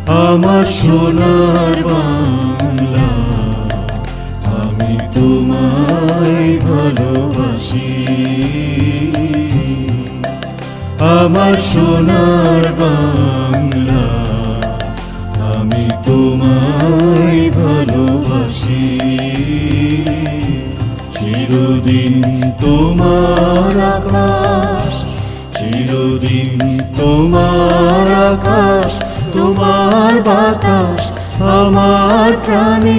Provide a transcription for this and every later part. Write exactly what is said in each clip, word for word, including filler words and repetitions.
আমার সোনার বাংলা, আমি তোমায় ভালোবাসি। আমার সোনার বাংলা, আমি তোমায় ভালোবাসি। চিরদিন তোমার আকাশ, চিরদিন তোমার আকাশ, তোমার বাতাস আমার প্রাণে।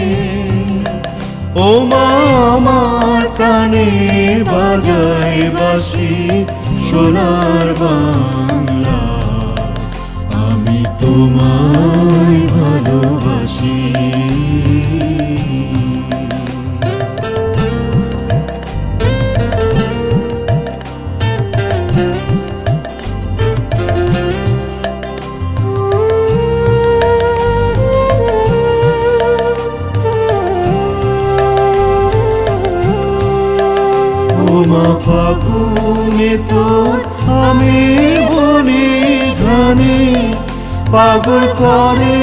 ও মা আমার প্রাণে বাজায় বাঁশি সোনার বাংলা, আমি তোমায় ভালোবাসি। মা ফাগুনে তোর আমি বনে ঘ্রাণে পাগল করে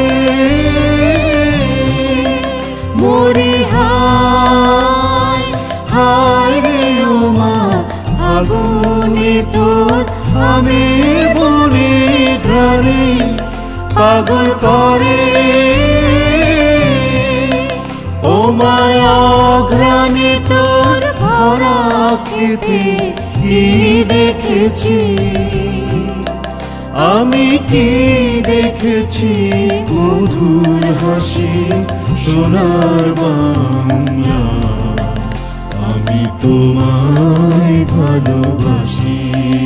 মরি। হায় হায় রে ও মা ফাগুনে তোর আমি বনে ঘ্রাণে পাগল করে। ও মায়া ঘ্রাণে তোর ভরা খেতে কি দেখেছি আমি, কি দেখেছি মধুর হাসি সোনার বাংলা, আমি তোমায় ভালোবাসি।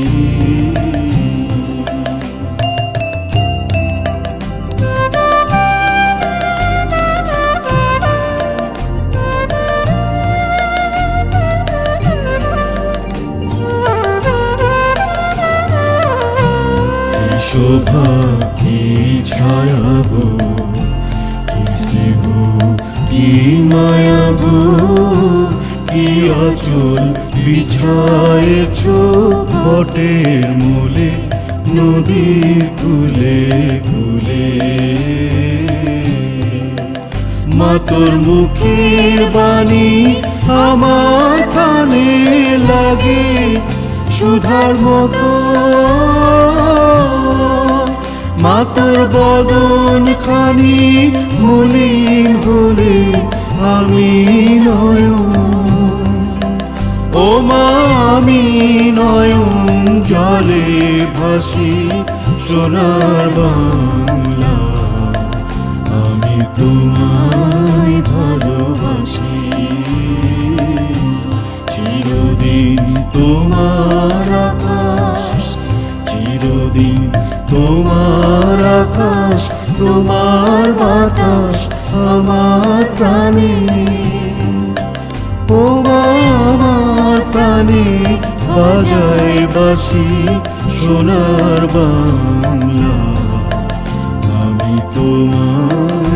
শোভা কি ছায়া গো, কি স্নেহ কি মায়া গো, কি আঁচল বিছায়েছ বটের মূলে নদীর কূলে কূলে। মা তোর মুখের বাণী আমার কানে লাগে সুধার মতো। মা তোর বদন খানি মলিন হলে আমি নয়ন, ও মা আমি নয়ন জলে ভাসি সোনার বাংলা, আমি তোমায় ভালোবাসি। চিরদিন তোমার আকাশ, চিরদিন তোমার আকাশ, তোমার বাতাস আমার প্রাণে। ও আমার প্রাণে বাজায় বাঁশি সোনার বাংলা, আমি তোমার